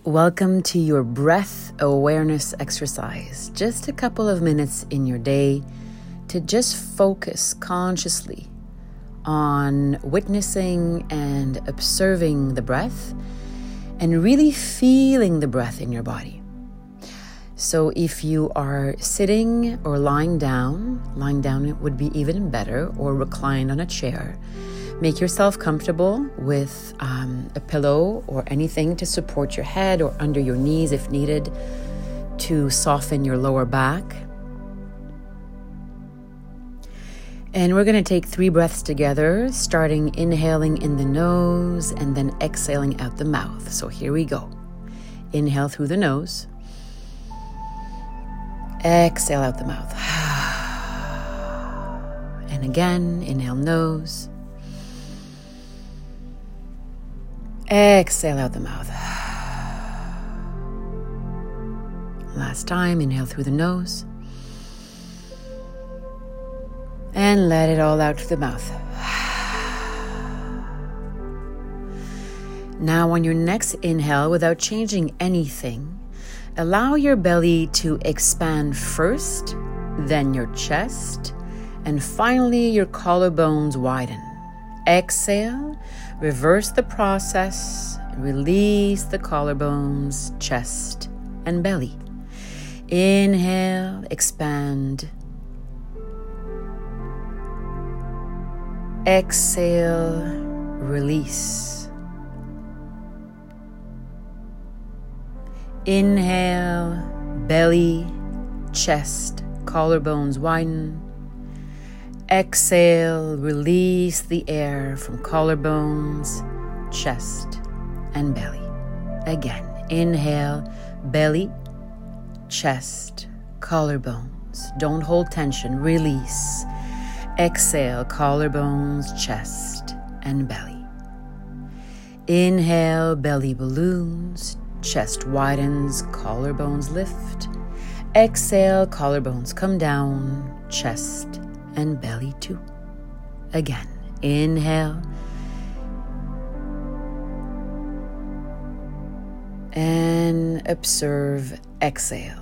Welcome to your breath awareness exercise. Just a couple of minutes in your day to just focus consciously on witnessing and observing the breath and really feeling the breath in your body. So if you are sitting or lying down it would be even better, or reclined on a chair. Make yourself comfortable with a pillow or anything to support your head, or under your knees if needed to soften your lower back. And we're going to take 3 breaths together, starting inhaling in the nose and then exhaling out the mouth. So here we go. Inhale through the nose. Exhale out the mouth. And again, inhale nose. Exhale out the mouth. Last time, inhale through the nose. And let it all out through the mouth. Now on your next inhale, without changing anything, allow your belly to expand first, then your chest, and finally your collarbones widen. Exhale, reverse the process, release the collarbones, chest, and belly. Inhale, expand. Exhale, release. Inhale, belly, chest, collarbones widen. Exhale, release the air from collarbones, chest, and belly. Again, inhale, belly, chest, collarbones. Don't hold tension, release. Exhale, collarbones, chest, and belly. Inhale, belly balloons, chest widens, collarbones lift. Exhale, collarbones come down, chest and belly too. Again, inhale. And observe, exhale.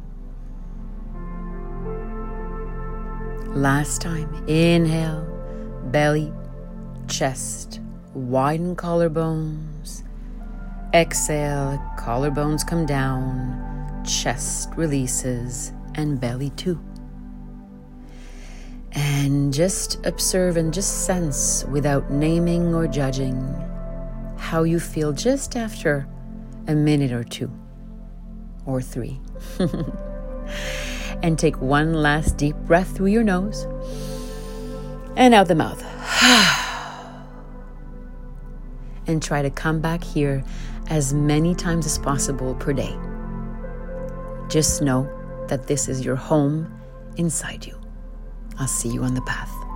Last time, inhale, belly, chest, widen collarbones. Exhale, collarbones come down, chest releases, and belly too. And just observe and just sense, without naming or judging, how you feel just after a minute or 2 or 3. And take one last deep breath through your nose and out the mouth. And try to come back here as many times as possible per day. Just know that this is your home inside you. I'll see you on the path.